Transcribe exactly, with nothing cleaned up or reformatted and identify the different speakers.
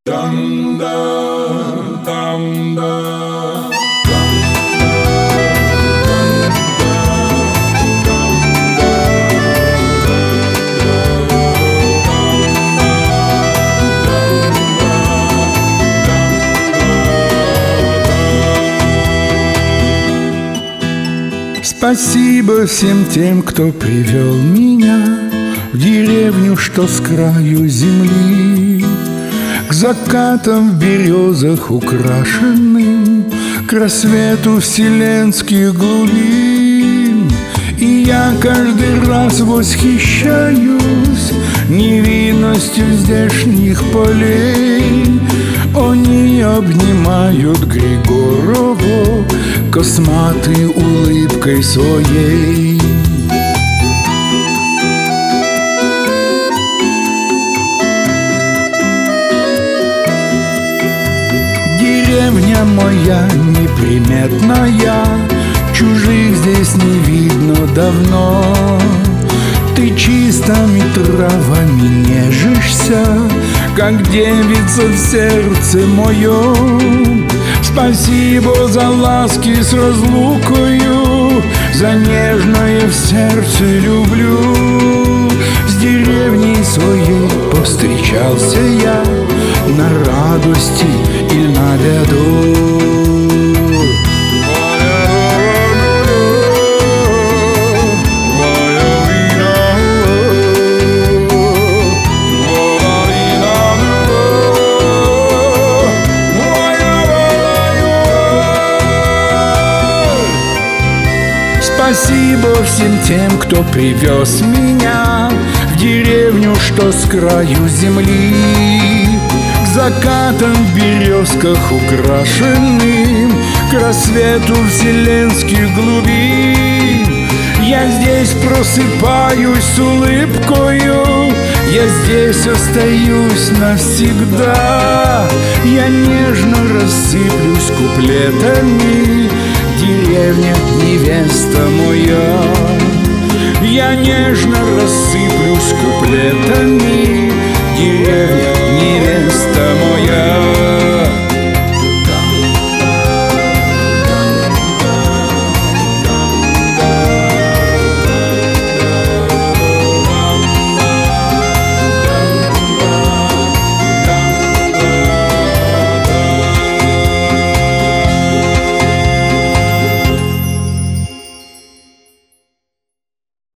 Speaker 1: Спасибо всем тем, кто привел меня в деревню, что с краю земли, к закатам в березах украшенным, к рассвету вселенских глубин. И я каждый раз восхищаюсь невинностью здешних полей. Они обнимают Григорову косматой улыбкой своей. Деревня моя неприметная, чужих здесь не видно давно. Ты чистыми травами нежишься, как девица в сердце моем. Спасибо за ласки с разлукою, за нежное в сердце люблю. С деревней своей повстречался я на радости и на беду. Спасибо всем тем, кто привез меня в деревню, что с краю земли, к закатам в березках украшенным, к рассвету вселенских глубин. Я здесь просыпаюсь с улыбкою, я здесь остаюсь навсегда. Я нежно рассыплюсь куплетами, деревня, невеста моя. Я нежно рассыплюсь куплетами,